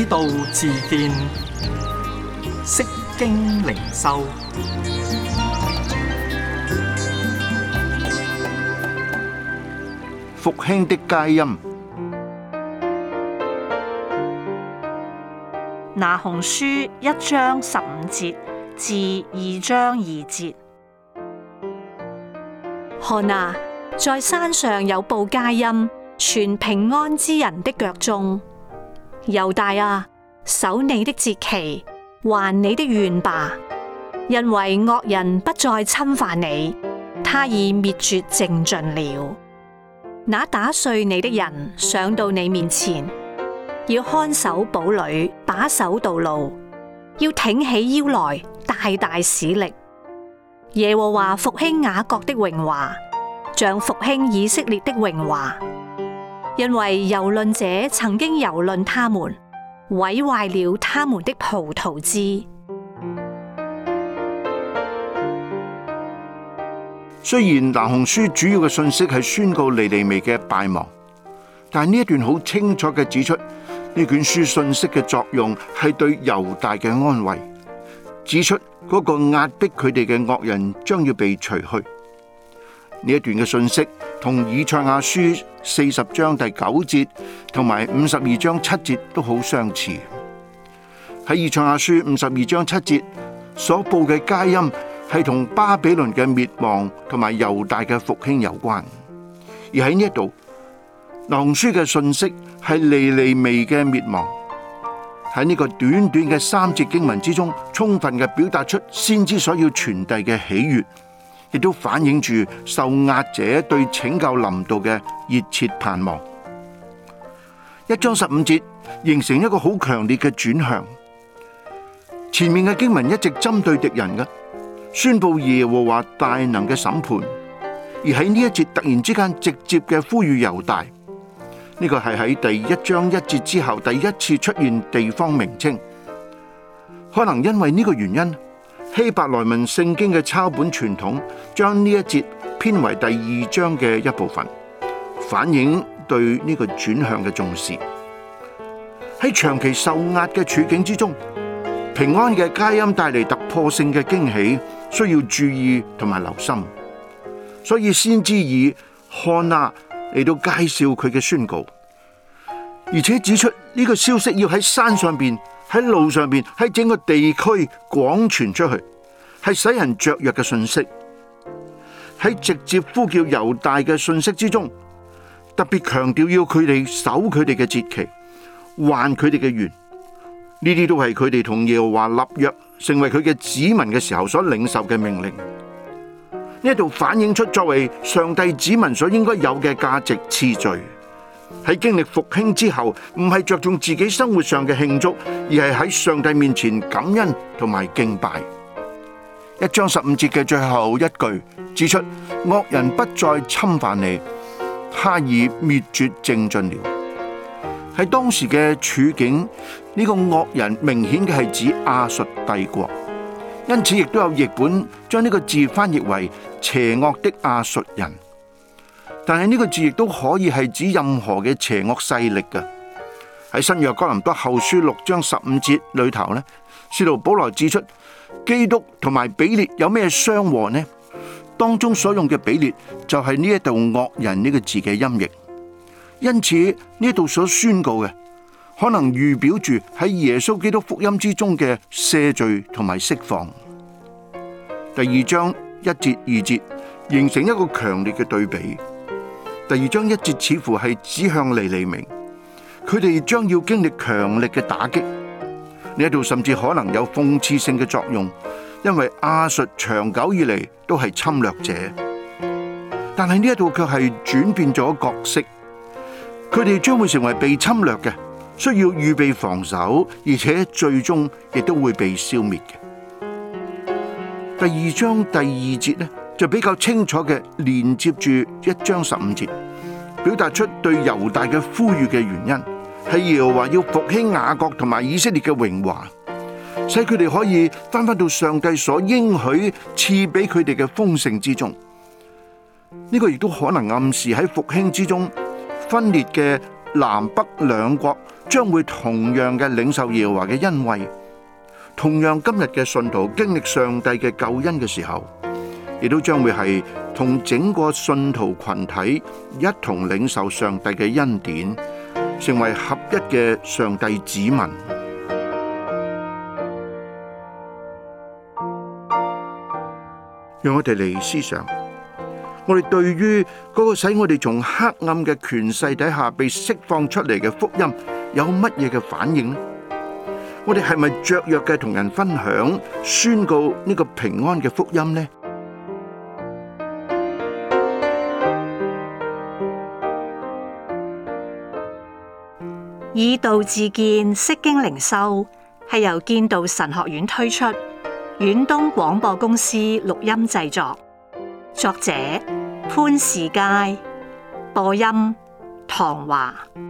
道自見，釋經靈修。 復興的佳音。 那鴻書1章15節至2章2節。看啊，在山上有報佳音，傳平安之人的腳蹤。猶大啊，守你的節期，還你的願吧，因為惡人不再侵犯你，他已滅絕淨盡了。那打碎你的人上到你面前，要看守堡壘，把守道路，要挺起腰來，大大使力。耶和華復興雅各的榮華，像復興以色列的榮華。因為蹂躪者曾經蹂躪他們，毀壞了他們的葡萄枝。 雖然那鴻書主要嘅信息係宣告尼尼微嘅敗亡，但係呢一段好清楚嘅指出，呢卷書信息嘅作用係對猶大嘅安慰，指出嗰個壓迫佢哋嘅惡人將要被除去。呢一段嘅信息同以賽亞書40章第9節同埋52章7節都好相似。喺以賽亞書52章7節所報嘅佳音係同巴比倫嘅滅亡同埋猶大嘅復興有關，而喺呢一度，那鴻書嘅信息係尼尼微嘅滅亡。喺呢個短短嘅3節經文之中，充分嘅表達出先知所要傳遞嘅喜悅，亦都反映住受壓者對拯救臨到嘅熱切盼望。1章15節形成一個好強烈嘅轉向。前面嘅經文一直針對敵人嘅，宣布耶和華大能嘅審判，而喺呢一節突然之間直接嘅呼籲猶大，呢個係喺第1章1節之後第一次出現地方名稱。可能因為呢個原因，希伯來文聖經嘅抄本傳統將呢一節編為第2章嘅一部分，反映對呢個轉向嘅重視。喺長期受壓嘅處境之中，平安嘅佳音帶嚟突破性嘅驚喜，需要注意同埋留心。所以先知以看啊嚟到介紹佢嘅宣告，而且指出呢個消息要喺山上邊、喺路上邊、喺整個地區廣傳出去，係使人雀躍嘅信息。喺直接呼叫猶大嘅信息之中，特別強調要佢哋守佢哋嘅節期，還佢哋嘅願。呢啲都係佢哋同耶和華立約，成為佢嘅子民嘅時候所領受嘅命令。呢度反映出作為上帝子民所應該有嘅價值次序。喺經歷復興之後，唔係着重自己生活上嘅慶祝，而係喺上帝面前感恩同埋敬拜。1章15節嘅最後一句指出，惡人不再侵犯你，他已滅絕淨盡了。喺當時嘅處境，呢個惡人明顯嘅係指亞述帝國，因此亦都有譯本將呢個字翻譯為邪惡的亞述人。但係呢個字亦都可以係指任何嘅邪惡勢力嘅。喺新約哥林多後書6章15節裏頭呢，使徒保羅指出，基督同埋比列有咩相和呢？當中所用嘅比列就係呢一度惡人呢個字嘅音譯。因此呢度所宣告嘅，可能預表住喺耶穌基督福音之中嘅赦罪同埋釋放。第2章1節2節形成一個強烈嘅對比。第2章1節似乎係指向尼尼微，佢哋將要經歷強力嘅打擊。呢一度甚至可能有諷刺性嘅作用，因為亞述長久以嚟都係侵略者，但係呢一度卻係轉變咗角色。佢哋將會成為被侵略嘅，需要預備防守，而且最終亦都會被消滅嘅。第2章第2節呢，就比較清楚嘅連接住1章15節，表達出對猶大嘅呼籲嘅原因，係耶和華要復興雅各同埋以色列嘅榮華，使佢哋可以翻到上帝所應許賜俾佢哋嘅豐盛之中。呢個亦都可能暗示喺復興之中，分裂嘅南北兩國將會同樣嘅領受耶和華嘅恩惠。同樣今日嘅信徒經歷上帝嘅救恩嘅時候，亦都將會係同整個信徒群體一同領受上帝嘅恩典，成為合一嘅上帝子民。讓我哋嚟思想，我哋對於嗰個使我哋從黑暗嘅權勢底下被釋放出嚟嘅福音有乜嘢嘅反應呢？我哋係咪雀躍嘅同人分享、宣告呢個平安嘅福音呢？ 以道自見，釋經靈修係由建道神學院推出，遠東廣播公司錄音製作，作者潘士佳，播音唐華。